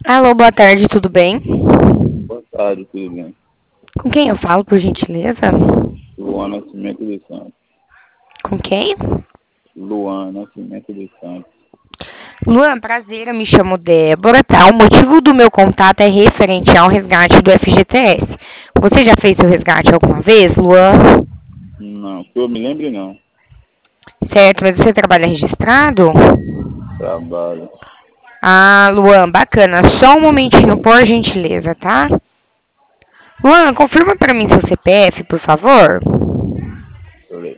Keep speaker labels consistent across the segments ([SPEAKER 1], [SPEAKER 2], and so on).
[SPEAKER 1] Alô, boa tarde, tudo bem?
[SPEAKER 2] Boa tarde, tudo bem?
[SPEAKER 1] Com quem eu falo, por gentileza?
[SPEAKER 2] Luan Nascimento dos Santos.
[SPEAKER 1] Com quem?
[SPEAKER 2] Luan Nascimento dos Santos.
[SPEAKER 1] Luan, prazer, eu me chamo Débora, tá? O motivo do meu contato é referente ao resgate do FGTS. Você já fez seu resgate alguma vez, Luan?
[SPEAKER 2] Não, que eu me lembre não.
[SPEAKER 1] Certo, mas você trabalha registrado?
[SPEAKER 2] Trabalho.
[SPEAKER 1] Ah, Luan, bacana. Só um momentinho, por gentileza, tá? Luan, confirma pra mim seu CPF, por favor.
[SPEAKER 2] Peraí.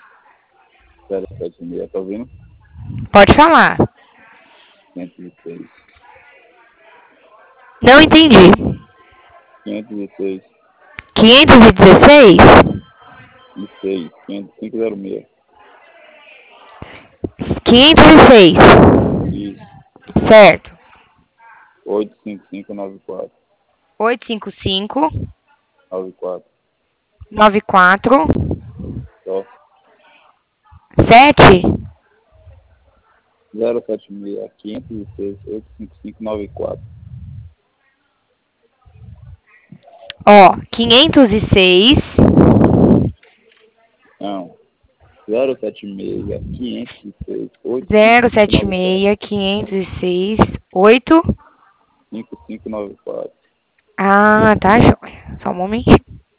[SPEAKER 2] 076, tá ouvindo?
[SPEAKER 1] Pode falar.
[SPEAKER 2] 506.
[SPEAKER 1] Não entendi.
[SPEAKER 2] 506.
[SPEAKER 1] 516?
[SPEAKER 2] E 6. 506.
[SPEAKER 1] 506.
[SPEAKER 2] Isso.
[SPEAKER 1] Certo.
[SPEAKER 2] 85594.
[SPEAKER 1] 855
[SPEAKER 2] 94.
[SPEAKER 1] 94
[SPEAKER 2] Só.
[SPEAKER 1] 7.
[SPEAKER 2] 076. 506. 85594.
[SPEAKER 1] Ó, 506
[SPEAKER 2] Não. 076. 506. 8594.
[SPEAKER 1] 076 506 8.
[SPEAKER 2] 5594.
[SPEAKER 1] Ah, tá joia. Só um momentinho.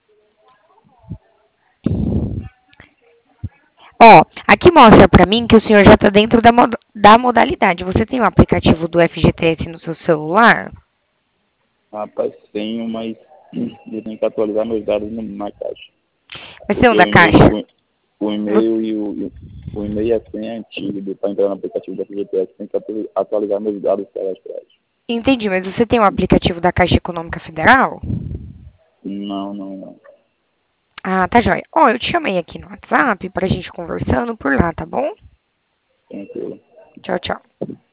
[SPEAKER 1] Ó, aqui mostra pra mim que o senhor já tá dentro da modalidade. Você tem o aplicativo do FGTS no seu celular?
[SPEAKER 2] Rapaz, tenho, mas eu tenho que atualizar meus dados na caixa.
[SPEAKER 1] Vai ser um
[SPEAKER 2] Porque
[SPEAKER 1] da Caixa.
[SPEAKER 2] o
[SPEAKER 1] Vo-
[SPEAKER 2] e-mail o e-mail e a senha é antigo para entrar no aplicativo da FGTS. Tem que atualizar meus dados cadastrais.
[SPEAKER 1] Entendi, mas você tem o aplicativo da Caixa Econômica Federal?
[SPEAKER 2] Não, não, não.
[SPEAKER 1] Ah, tá joia. Ó, eu te chamei aqui no WhatsApp pra gente conversando por lá, tá bom?
[SPEAKER 2] Tranquilo.
[SPEAKER 1] Tchau, tchau.